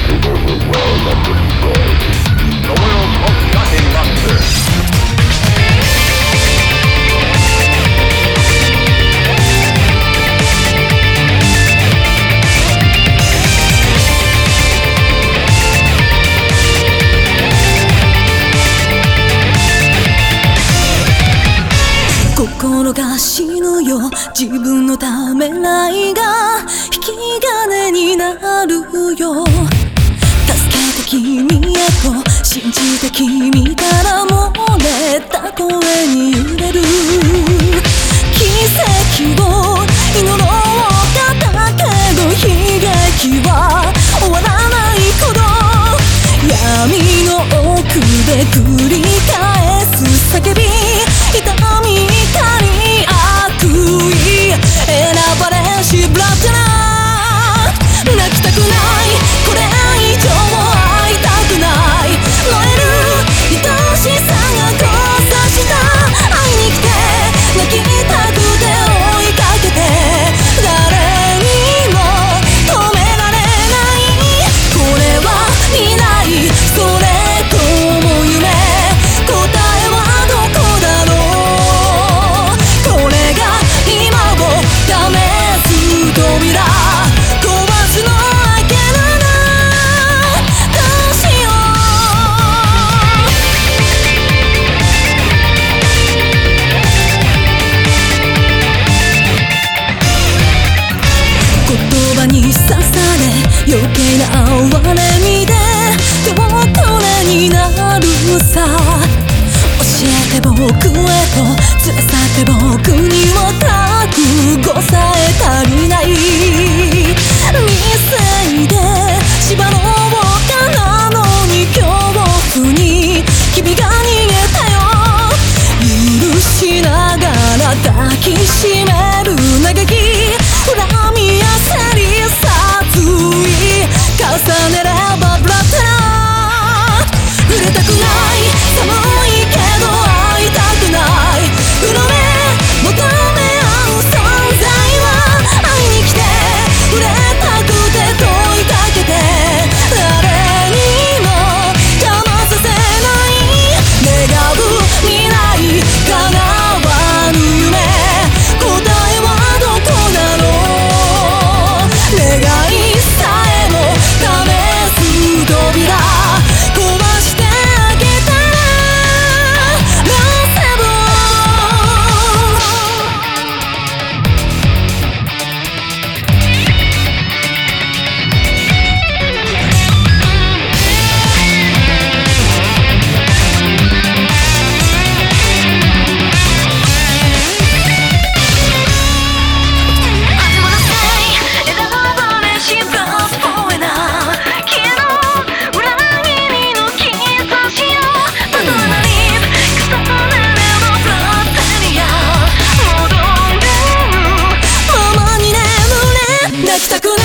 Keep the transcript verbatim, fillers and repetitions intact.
心が死ぬよ、自分のためらいが引き金になるよ。助けて君へと信じて君から漏れた声に揺れる。奇跡を祈ろうかだけど悲劇は終わらないほど闇の奥で繰り返す叫び、痛み怒り悪意選ばれしブラッドな泣きたくない、これ以上会いたくない、燃える愛しさが交差した。会いに来て泣きたくて追いかけて誰にも止められない。これは未来、それとも夢、答えはどこだろう。これが今を試す扉、壊すの開けるな、どうしよう。言葉に刺され余計な哀れみで手遅れになるさ。教えて僕へと連れ去って僕にも覚悟さえ足りない。店で縛ろうかなのに恐怖に君が逃げたよ。許しながら抱きしめる嘆き、恨みやせり殺意重ねればブラッドな触れたくない、寒いけど会いたくない、うのめ求め合う存在は会いに来て触れたくて問いかけて誰にも邪魔させない。願う未来叶わぬ夢、答えはどこだろう。願いさえも試す扉、壊してあげたらラセブン。泣きたく